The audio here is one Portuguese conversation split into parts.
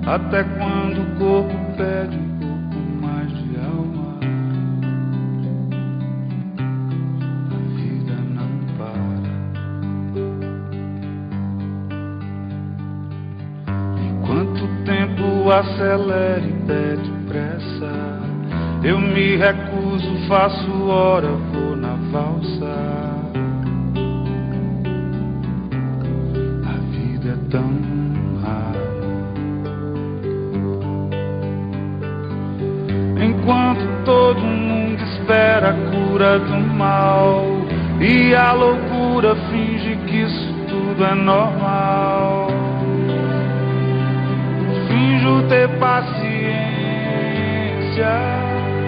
Até quando o corpo pede um pouco mais de alma, a vida não para. Enquanto o tempo acelera e pede pressa, eu me recuso, faço hora, vou na valsa. A vida é tão rara. Enquanto todo mundo espera a cura do mal e a loucura finge que isso tudo é normal, finjo ter paciência.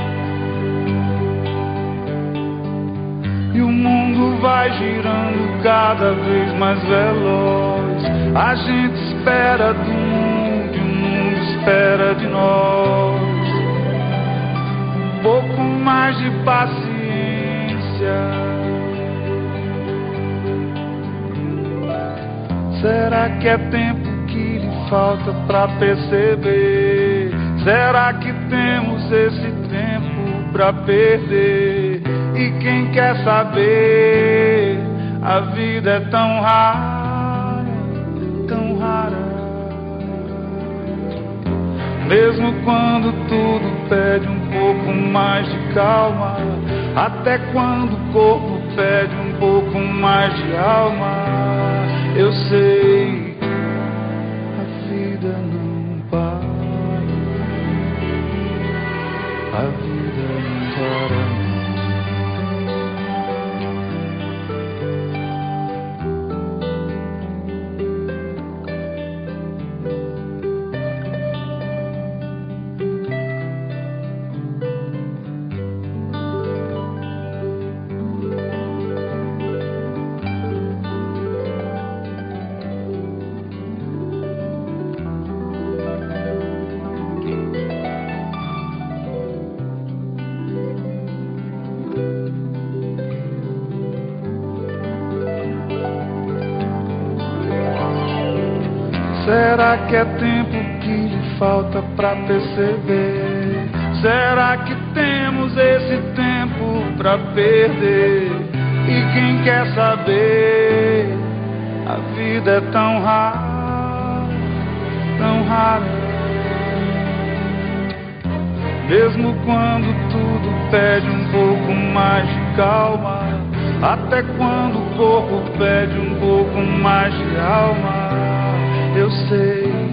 E o mundo vai girando cada vez mais veloz. A gente espera do mundo e o mundo espera de nós. Um pouco mais de paciência. Será que é tempo que lhe falta pra perceber? Será que temos esse tempo pra perder? E quem quer saber? A vida é tão rara, tão rara. Mesmo quando tudo pede um pouco mais de calma, até quando o corpo pede um pouco mais de alma, eu sei, a vida não para, a vida não para. Será que é tempo que lhe falta pra perceber? Será que temos esse tempo pra perder? E quem quer saber? A vida é tão rara, tão rara. Mesmo quando tudo pede um pouco mais de calma, até quando o corpo pede um pouco mais de alma, eu sei.